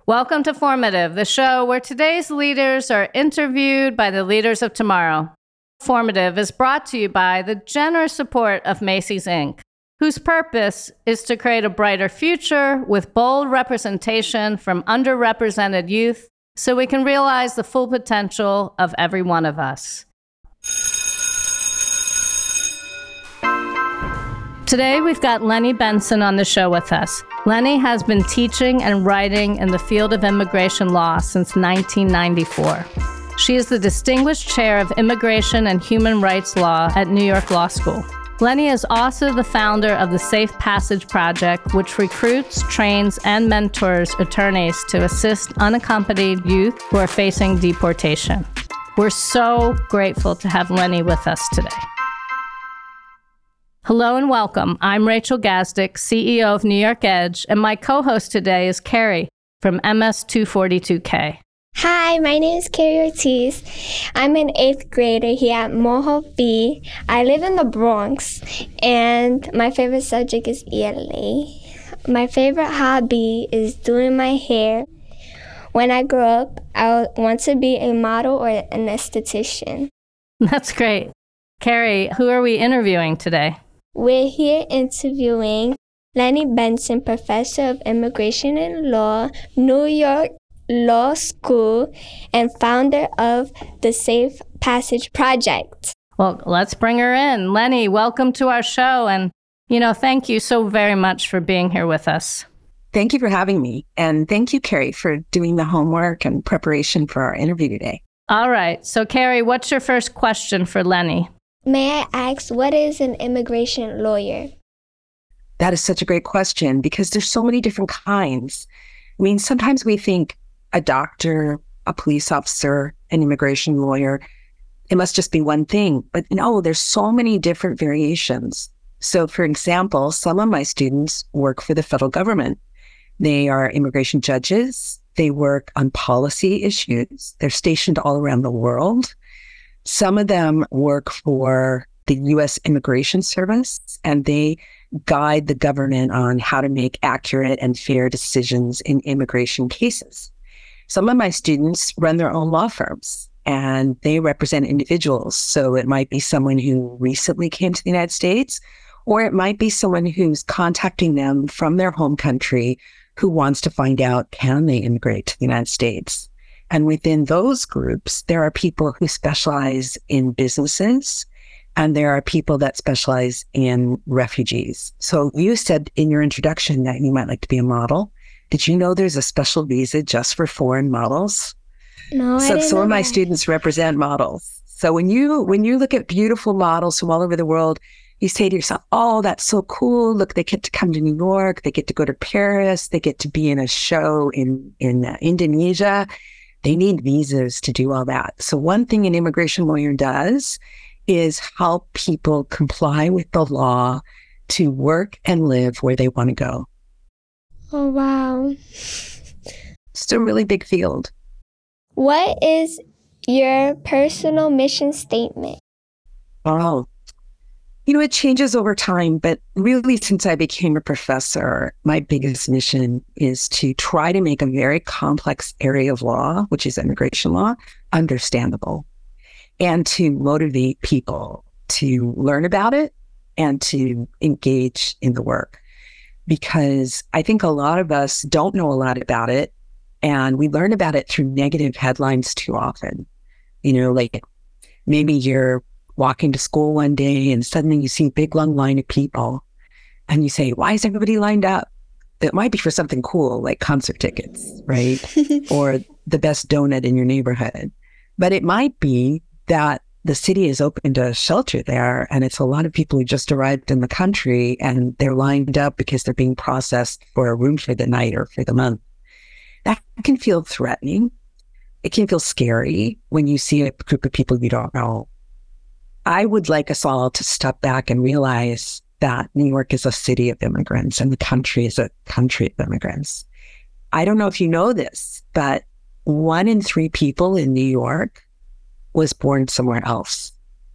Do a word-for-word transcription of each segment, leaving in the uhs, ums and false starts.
Welcome to Formative, the show where today's leaders are interviewed by the leaders of tomorrow. Formative is brought to you by the generous support of Macy's Incorporated, whose purpose is to create a brighter future with bold representation from underrepresented youth so we can realize the full potential of every one of us. Today, we've got Lenny Benson on the show with us. Lenny has been teaching and writing in the field of immigration law since nineteen ninety-four. She is the Distinguished Chair of Immigration and Human Rights Law at New York Law School. Lenny is also the founder of the Safe Passage Project, which recruits, trains, and mentors attorneys to assist unaccompanied youth who are facing deportation. We're so grateful to have Lenny with us today. Hello and welcome. I'm Rachel Gazdick, C E O of New York Edge, and my co-host today is Carrie from M S two forty-two K. Hi, my name is Carrie Ortiz. I'm an eighth grader here at Morehope B. I live in the Bronx, and my favorite subject is E L A. My favorite hobby is doing my hair. When I grow up, I want to be a model or an esthetician. That's great. Carrie, who are we interviewing today? We're here interviewing Lenny Benson, Professor of Immigration and Law, New York Law School, and founder of the Safe Passage Project. Well, let's bring her in. Lenny, welcome to our show. And, you know, thank you so very much for being here with us. Thank you for having me. And thank you, Carrie, for doing the homework and preparation for our interview today. All right. So, Carrie, what's your first question for Lenny? May I ask, what is an immigration lawyer? That is such a great question because there's so many different kinds. I mean, sometimes we think a doctor, a police officer, an immigration lawyer, it must just be one thing. But no, there's so many different variations. So, for example, some of my students work for the federal government. They are immigration judges. They work on policy issues. They're stationed all around the world. Some of them work for the U S Immigration Service, and they guide the government on how to make accurate and fair decisions in immigration cases. Some of my students run their own law firms, and they represent individuals. So it might be someone who recently came to the United States, or it might be someone who's contacting them from their home country who wants to find out, can they immigrate to the United States? And within those groups, there are people who specialize in businesses, and there are people that specialize in refugees. So you said in your introduction that you might like to be a model. Did you know there's a special visa just for foreign models? No, so I didn't some know of my that. students represent models. So when you when you look at beautiful models from all over the world, you say to yourself, oh, that's so cool. Look, they get to come to New York. They get to go to Paris. They get to be in a show in, in uh, Indonesia. They need visas to do all that. So one thing an immigration lawyer does is help people comply with the law to work and live where they want to go. Oh, wow. It's a really big field. What is your personal mission statement? Oh, you know, it changes over time, but really since I became a professor, my biggest mission is to try to make a very complex area of law, which is immigration law, understandable, and to motivate people to learn about it and to engage in the work. Because I think a lot of us don't know a lot about it, and we learn about it through negative headlines too often. You know, like maybe you're walking to school one day and suddenly you see a big long line of people and you say, why is everybody lined up? It might be for something cool like concert tickets, right? Or the best donut in your neighborhood. But it might be that the city is opened a shelter there and it's a lot of people who just arrived in the country and they're lined up because they're being processed for a room for the night or for the month. That can feel threatening. It can feel scary when you see a group of people you don't know. I would like us all to step back and realize that New York is a city of immigrants and the country is a country of immigrants. I don't know if you know this, but one in three people in New York was born somewhere else.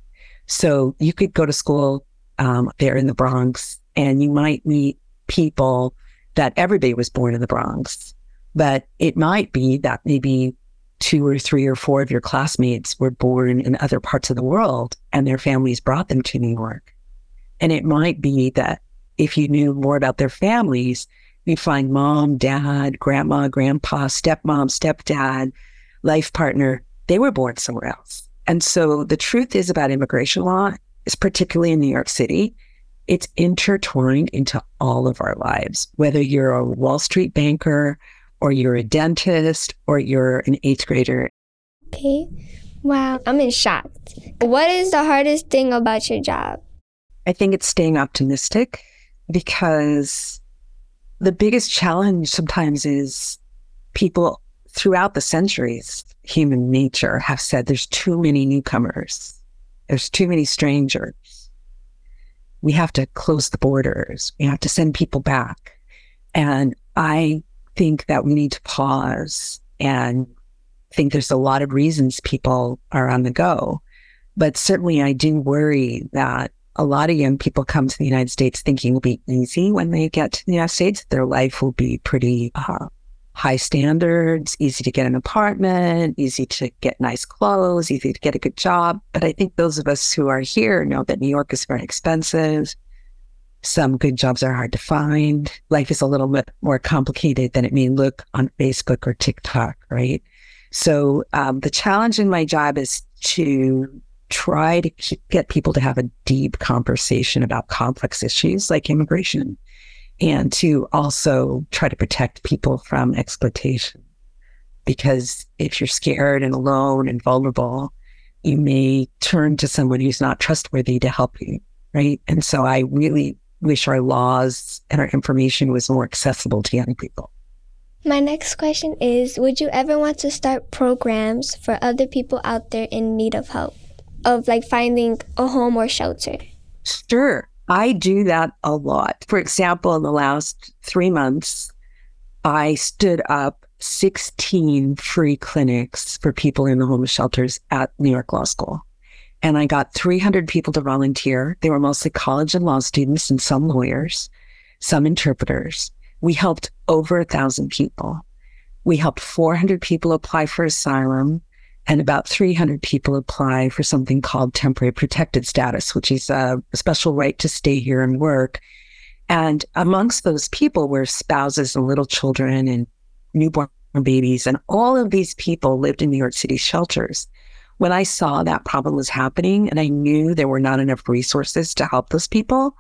So you could go to school um, there in the Bronx and you might meet people that everybody was born in the Bronx, But it might be that maybe two or three or four of your classmates were born in other parts of the world and their families brought them to New York. And it might be that if you knew more about their families, you'd find mom, dad, grandma, grandpa, stepmom, stepdad, life partner, they were born somewhere else. And so the truth is about immigration law, is particularly in New York City, it's intertwined into all of our lives, whether you're a Wall Street banker or you're a dentist or you're an eighth grader. Okay. Wow. I'm in shock. What is the hardest thing about your job? I think it's staying optimistic, because the biggest challenge sometimes is people throughout the centuries, human nature, have said there's too many newcomers. There's too many strangers. We have to close the borders. We have to send people back. And I think that we need to pause and think there's a lot of reasons people are on the go. But certainly I do worry that a lot of young people come to the United States thinking it'll be easy when they get to the United States. Their life will be pretty uh, high standards, easy to get an apartment, easy to get nice clothes, easy to get a good job. But I think those of us who are here know that New York is very expensive. Some good jobs are hard to find. Life is a little bit more complicated than it may look on Facebook or TikTok, right? So um, the challenge in my job is to try to get people to have a deep conversation about complex issues like immigration, and to also try to protect people from exploitation. Because if you're scared and alone and vulnerable, you may turn to someone who's not trustworthy to help you, right? And so I really wish our laws and our information was more accessible to young people. My next question is, would you ever want to start programs for other people out there in need of help, of like finding a home or shelter? Sure. I do that a lot. For example, in the last three months, I stood up sixteen free clinics for people in the homeless shelters at New York Law School. And I got three hundred people to volunteer. They were mostly college and law students and some lawyers, some interpreters. We helped over a thousand people. We helped four hundred people apply for asylum, and about three hundred people apply for something called temporary protected status, which is a special right to stay here and work. And amongst those people were spouses and little children and newborn babies. And all of these people lived in New York City shelters. When I saw that problem was happening and I knew there were not enough resources to help those people,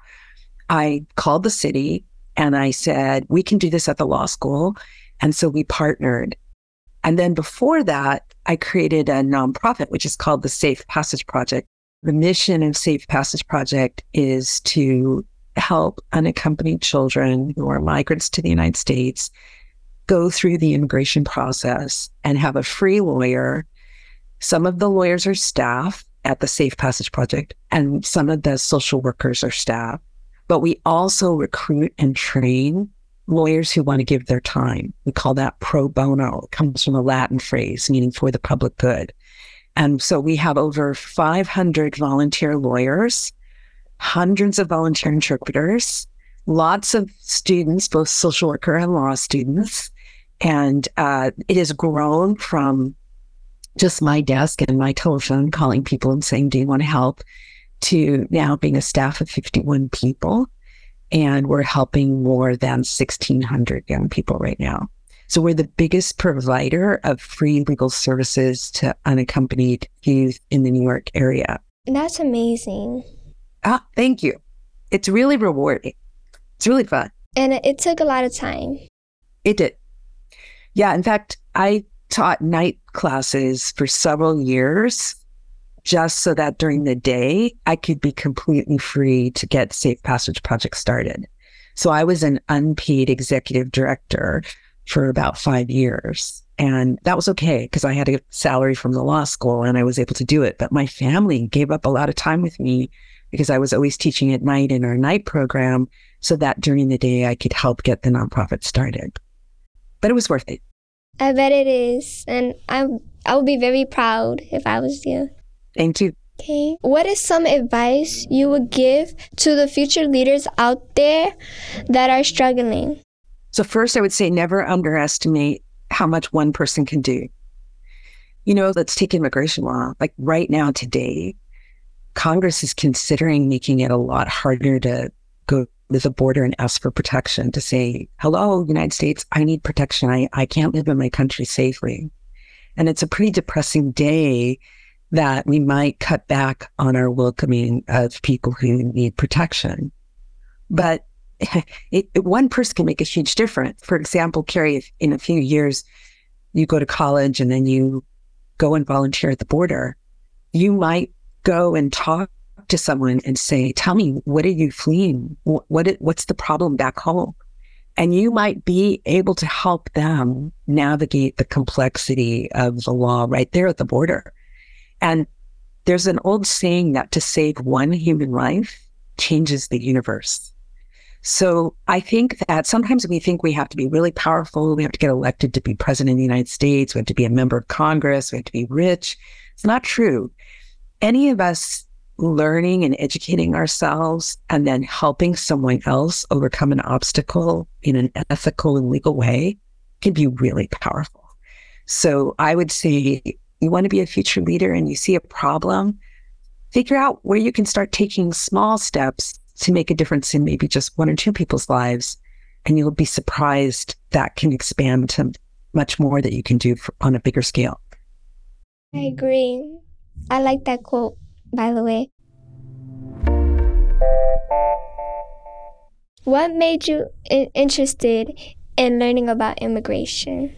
I called the city and I said, we can do this at the law school. And so we partnered. And then before that, I created a nonprofit, which is called the Safe Passage Project. The mission of Safe Passage Project is to help unaccompanied children who are migrants to the United States go through the immigration process and have a free lawyer. Some of the lawyers are staff at the Safe Passage Project, and some of the social workers are staff. But we also recruit and train lawyers who want to give their time. We call that pro bono. It comes from a Latin phrase meaning for the public good. And so we have over five hundred volunteer lawyers, hundreds of volunteer interpreters, lots of students, both social worker and law students. And uh, it has grown from just my desk and my telephone calling people and saying, do you want to help, to now being a staff of fifty-one people. And we're helping more than sixteen hundred young people right now. So we're the biggest provider of free legal services to unaccompanied youth in the New York area. That's amazing. Ah, thank you. It's really rewarding. It's really fun. And it took a lot of time. It did. Yeah, in fact, I taught night classes for several years just so that during the day, I could be completely free to get Safe Passage Project started. So I was an unpaid executive director for about five years. And that was okay because I had a salary from the law school and I was able to do it. But my family gave up a lot of time with me because I was always teaching at night in our night program so that during the day I could help get the nonprofit started. But it was worth it. I bet it is. And I I would be very proud if I was you. Thank you. Okay. What is some advice you would give to the future leaders out there that are struggling? So first, I would say never underestimate how much one person can do. You know, let's take immigration law. Like right now, today, Congress is considering making it a lot harder to go to the border and ask for protection, to say, hello, United States, I need protection. I, I can't live in my country safely. And it's a pretty depressing day that we might cut back on our welcoming of people who need protection. But it, it, one person can make a huge difference. For example, Carrie, if in a few years you go to college and then you go and volunteer at the border, you might go and talk to someone and say, tell me, what are you fleeing? What, what what's the problem back home? And you might be able to help them navigate the complexity of the law right there at the border. And there's an old saying that to save one human life changes the universe. So I think that sometimes we think we have to be really powerful. We have to get elected to be president of the United States. We have to be a member of Congress. We have to be rich. It's not true. Any of us learning and educating ourselves and then helping someone else overcome an obstacle in an ethical and legal way can be really powerful. So I would say you want to be a future leader and you see a problem, figure out where you can start taking small steps to make a difference in maybe just one or two people's lives. And you'll be surprised that can expand to much more that you can do for, on a bigger scale. I agree. I like that quote, by the way. What made you in- interested in learning about immigration?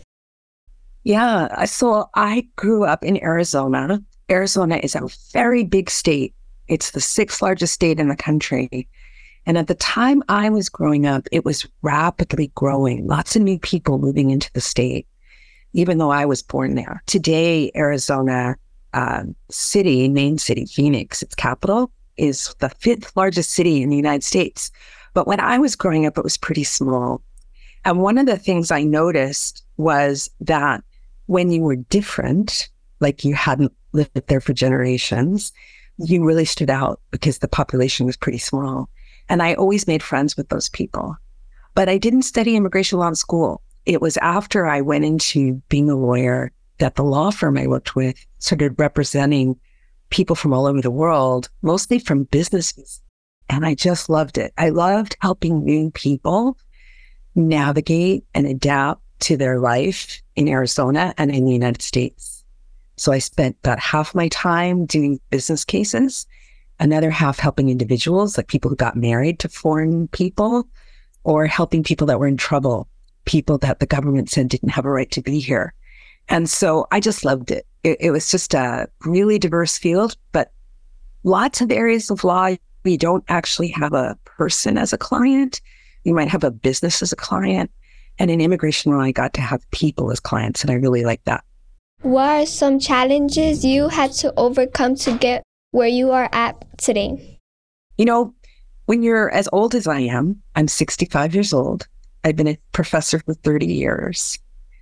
Yeah, so I grew up in Arizona. Arizona is a very big state. It's the sixth largest state in the country. And at the time I was growing up, it was rapidly growing. Lots of new people moving into the state, even though I was born there. Today, Arizona uh, city, main city, Phoenix, its capital, is the fifth largest city in the United States. But when I was growing up, it was pretty small. And one of the things I noticed was that when you were different, like you hadn't lived there for generations, you really stood out because the population was pretty small. And I always made friends with those people. But I didn't study immigration law in school. It was after I went into being a lawyer that the law firm I worked with started representing people from all over the world, mostly from businesses. And I just loved it. I loved helping new people navigate and adapt to their life in Arizona and in the United States. So I spent about half my time doing business cases, another half helping individuals, like people who got married to foreign people, or helping people that were in trouble, people that the government said didn't have a right to be here. And so I just loved it. It, it was just a really diverse field, but lots of areas of law, you don't actually have a person as a client. You might have a business as a client. And in immigration law, I got to have people as clients, and I really like that. What are some challenges you had to overcome to get where you are at today? You know, when you're as old as I am, I'm sixty-five years old. I've been a professor for thirty years.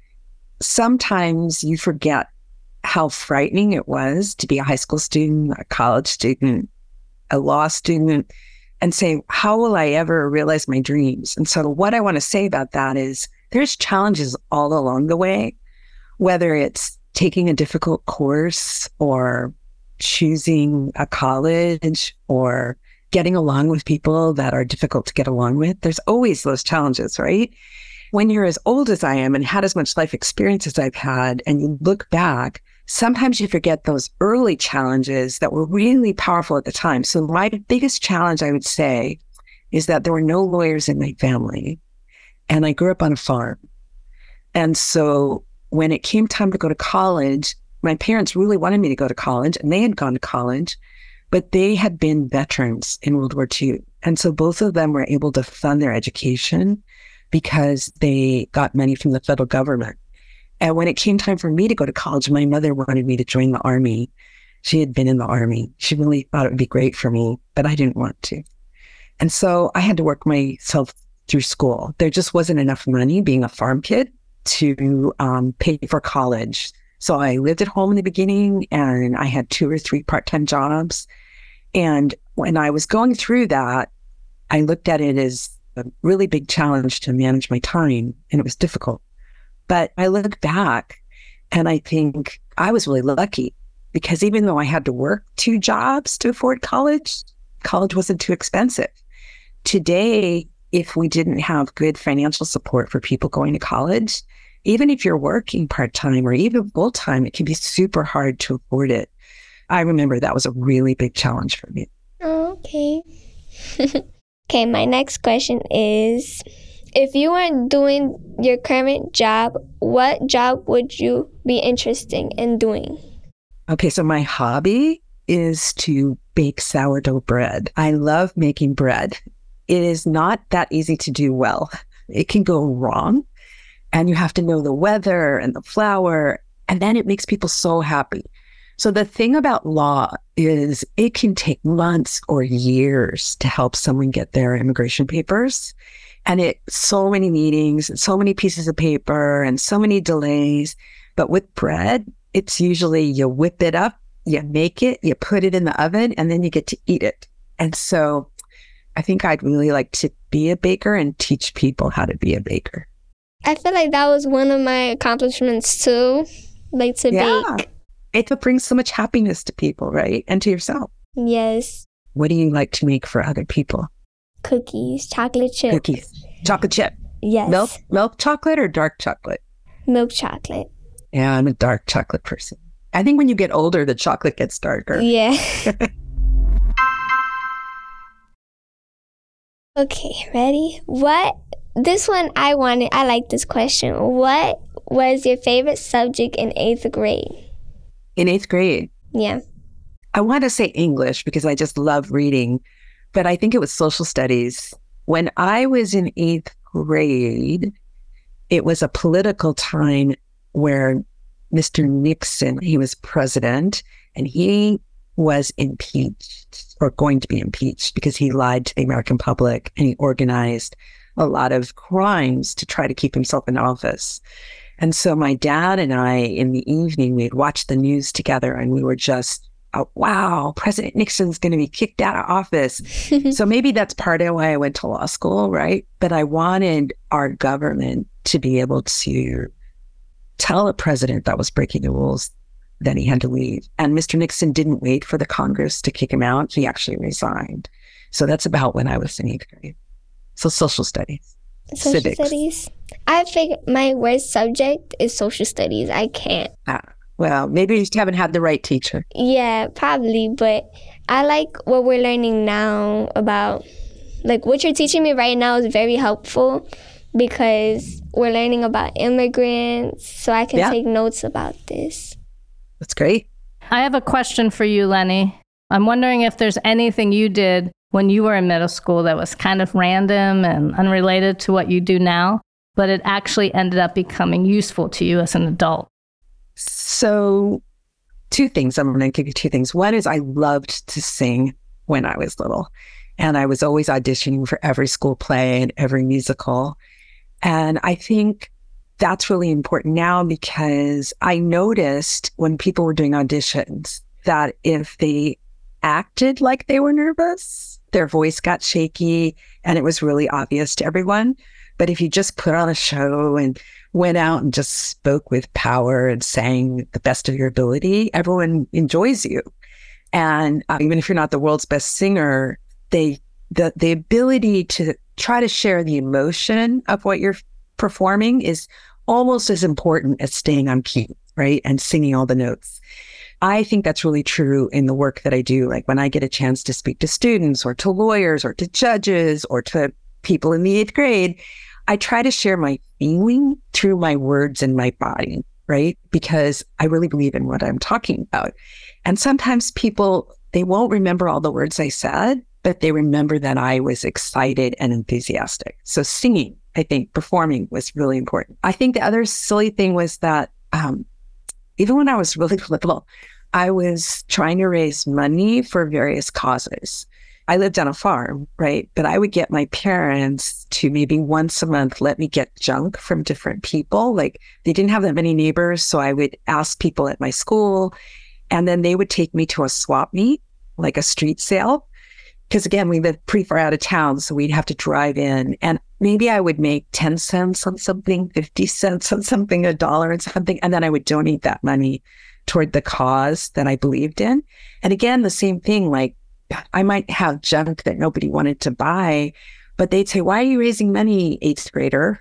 Sometimes you forget how frightening it was to be a high school student, a college student, a law student, and say, how will I ever realize my dreams? And so what I want to say about that is there's challenges all along the way, whether it's taking a difficult course or choosing a college or getting along with people that are difficult to get along with. There's always those challenges, right? When you're as old as I am and had as much life experience as I've had, and you look back, sometimes you forget those early challenges that were really powerful at the time. So my biggest challenge, I would say, is that there were no lawyers in my family, and I grew up on a farm. And so when it came time to go to college, my parents really wanted me to go to college, and they had gone to college, but they had been veterans in World War Two. And so both of them were able to fund their education because they got money from the federal government. And when it came time for me to go to college, my mother wanted me to join the Army. She had been in the Army. She really thought it would be great for me, but I didn't want to. And so I had to work myself through school. There just wasn't enough money being a farm kid to um, pay for college. So I lived at home in the beginning, and I had two or three part-time jobs. And when I was going through that, I looked at it as a really big challenge to manage my time, and it was difficult. But I look back and I think I was really lucky because even though I had to work two jobs to afford college, college wasn't too expensive. Today, if we didn't have good financial support for people going to college, even if you're working part-time or even full-time, it can be super hard to afford it. I remember that was a really big challenge for me. Oh, okay. Okay, my next question is, if you weren't doing your current job, what job would you be interested in doing? Okay, so my hobby is to bake sourdough bread. I love making bread. It is not that easy to do well. It can go wrong, and you have to know the weather and the flour, and then it makes people so happy. So the thing about law is it can take months or years to help someone get their immigration papers. And it so many meetings and so many pieces of paper and so many delays. But with bread, it's usually you whip it up, you make it, you put it in the oven, and then you get to eat it. And so I think I'd really like to be a baker and teach people how to be a baker. I feel like that was one of my accomplishments too, like to Yeah. bake. It brings so much happiness to people, right? And to yourself. Yes, What do you like to make for other people? cookies, chocolate chip. Cookies. Chocolate chip. Yes. Milk milk chocolate or dark chocolate? Milk chocolate. Yeah, I'm a dark chocolate person. I think when you get older, the chocolate gets darker. Yeah. Okay, ready? What? This one I wanted, I like this question. What was your favorite subject in eighth grade? In eighth grade, Yeah. I want to say English because I just love reading, but I think it was social studies. When I was in eighth grade, it was a political time where Mister Nixon, he was president, and he was impeached or going to be impeached because he lied to the American public and he organized a lot of crimes to try to keep himself in office. And so my dad and I, in the evening, we'd watch the news together and we were just, oh, wow, President Nixon's going to be kicked out of office. So maybe that's part of why I went to law school, right? But I wanted our government to be able to tell a president that was breaking the rules that he had to leave. And Mister Nixon didn't wait for the Congress to kick him out. He actually resigned. So that's about when I was in eighth grade. So social studies. Social Civics. studies. I think my worst subject is social studies. I can't. Ah, well, maybe you just haven't had the right teacher. Yeah, probably. But I like what we're learning now about, like what you're teaching me right now is very helpful because we're learning about immigrants. So I can Yeah. take notes about this. That's great. I have a question for you, Lenny. I'm wondering if there's anything you did when you were in middle school that was kind of random and unrelated to what you do now, but it actually ended up becoming useful to you as an adult. So two things. I'm going to give you two things. One is I loved to sing when I was little, and I was always auditioning for every school play and every musical. And I think that's really important now because I noticed when people were doing auditions that if they acted like they were nervous, their voice got shaky and it was really obvious to everyone. But if you just put on a show and went out and just spoke with power and sang the best of your ability, everyone enjoys you. And uh, even if you're not the world's best singer, they the the ability to try to share the emotion of what you're performing is almost as important as staying on key, right? And singing all the notes. I think that's really true in the work that I do. Like when I get a chance to speak to students or to lawyers or to judges or to people in the eighth grade, I try to share my feeling through my words and my body, right? Because I really believe in what I'm talking about. And sometimes people, they won't remember all the words I said, but they remember that I was excited and enthusiastic. So singing, I think performing was really important. I think the other silly thing was that um, even when I was really little, I was trying to raise money for various causes. I lived on a farm, right? But I would get my parents to maybe once a month let me get junk from different people. Like they didn't have that many neighbors, so I would ask people at my school, and then they would take me to a swap meet, like a street sale. because again, we lived pretty far out of town, so we'd have to drive in. And maybe I would make ten cents on something, fifty cents on something, a dollar on something, and then I would donate that money toward the cause that I believed in. And again, the same thing, like I might have junk that nobody wanted to buy, but they'd say, why are you raising money, eighth grader?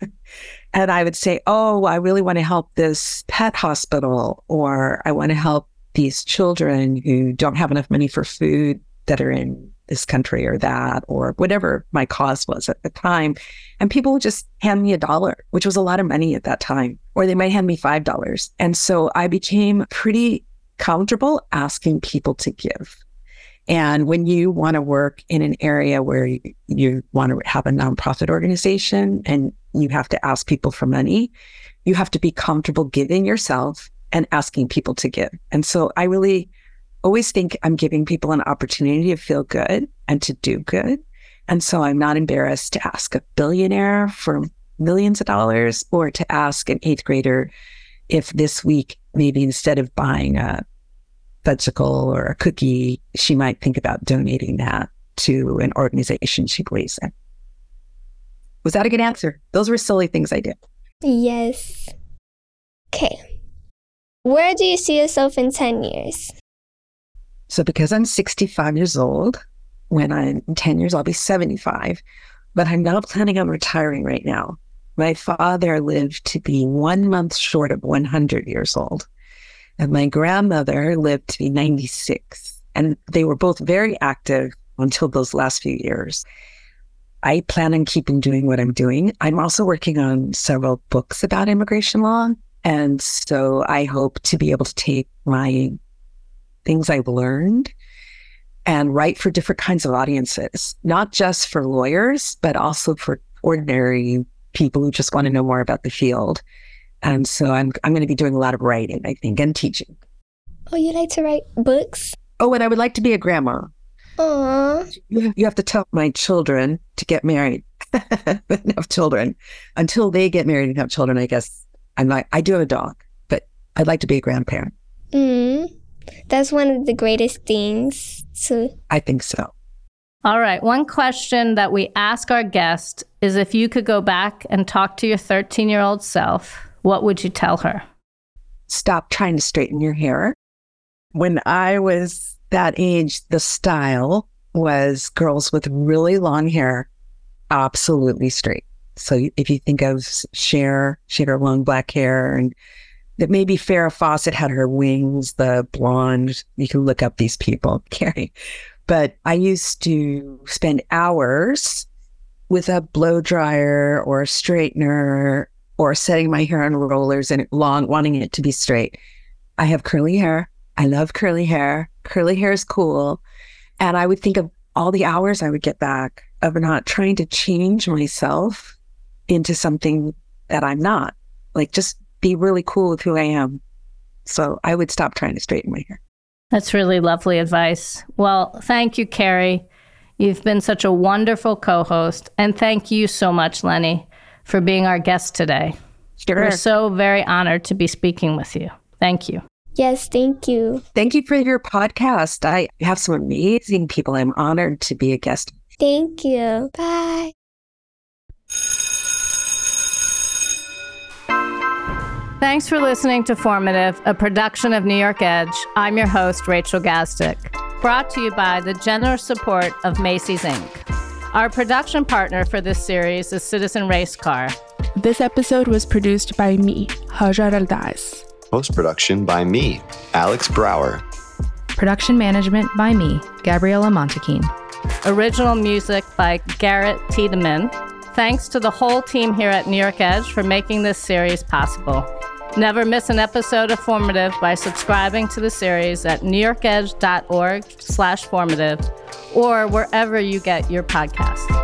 And I would say, oh, I really want to help this pet hospital, or I want to help these children who don't have enough money for food that are in this country or that, or whatever my cause was at the time. And people would just hand me a dollar, which was a lot of money at that time, or they might hand me five dollars. And so I became pretty comfortable asking people to give. And when you want to work in an area where you, you want to have a nonprofit organization and you have to ask people for money, you have to be comfortable giving yourself and asking people to give. And so I really always think I'm giving people an opportunity to feel good and to do good. And so I'm not embarrassed to ask a billionaire for millions of dollars, or to ask an eighth grader if this week, maybe instead of buying a vegetable or a cookie, she might think about donating that to an organization she believes in. Was that a good answer? Those were silly things I did. Yes. Okay. Where do you see yourself in ten years? So because I'm sixty-five years old, when I'm ten years, I'll be seventy-five, but I'm not planning on retiring right now. My father lived to be one month short of one hundred years old. And my grandmother lived to be ninety-six. And they were both very active until those last few years. I plan on keeping doing what I'm doing. I'm also working on several books about immigration law. And so I hope to be able to take my things I've learned and write for different kinds of audiences, not just for lawyers, but also for ordinary people who just want to know more about the field. And so I'm I'm going to be doing a lot of writing, I think, and teaching. Oh, you like to write books? Oh, and I would like to be a grandma. Aww. You, you have to tell my children to get married and have children. Until they get married and have children, I guess I'm like, I do have a dog, but I'd like to be a grandparent. Mm, that's one of the greatest things. So I think so. All right. One question that we ask our guest is, if you could go back and talk to your thirteen-year-old self, what would you tell her? Stop trying to straighten your hair. When I was that age, the style was girls with really long hair, absolutely straight. So if you think of Cher, she had her long black hair, and that maybe Farrah Fawcett had her wings, the blonde. You can look up these people, Carrie. But I used to spend hours with a blow dryer or a straightener or setting my hair on rollers and long, wanting it to be straight. I have curly hair. I love curly hair. Curly hair is cool. And I would think of all the hours I would get back of not trying to change myself into something that I'm not. Like, just be really cool with who I am. So I would stop trying to straighten my hair. That's really lovely advice. Well, thank you, Carrie. You've been such a wonderful co-host. And thank you so much, Lenny, for being our guest today. Sure. We're so very honored to be speaking with you. Thank you. yes, thank you. Thank you for your podcast. I have some amazing people. I'm honored to be a guest. Thank you. Bye. Thanks for listening to Formative, a production of New York Edge. I'm your host, Rachel Gazdick. Brought to you by the generous support of Macy's Incorporated. Our production partner for this series is Citizen Race Car. This episode was produced by me, Hajar Aldaz. Post-production by me, Alex Brower. Production management by me, Gabriella Montequin. Original music by Garrett Tiedemann. Thanks to the whole team here at New York Edge for making this series possible. Never miss an episode of Formative by subscribing to the series at newyorkedge.org slash formative or wherever you get your podcasts.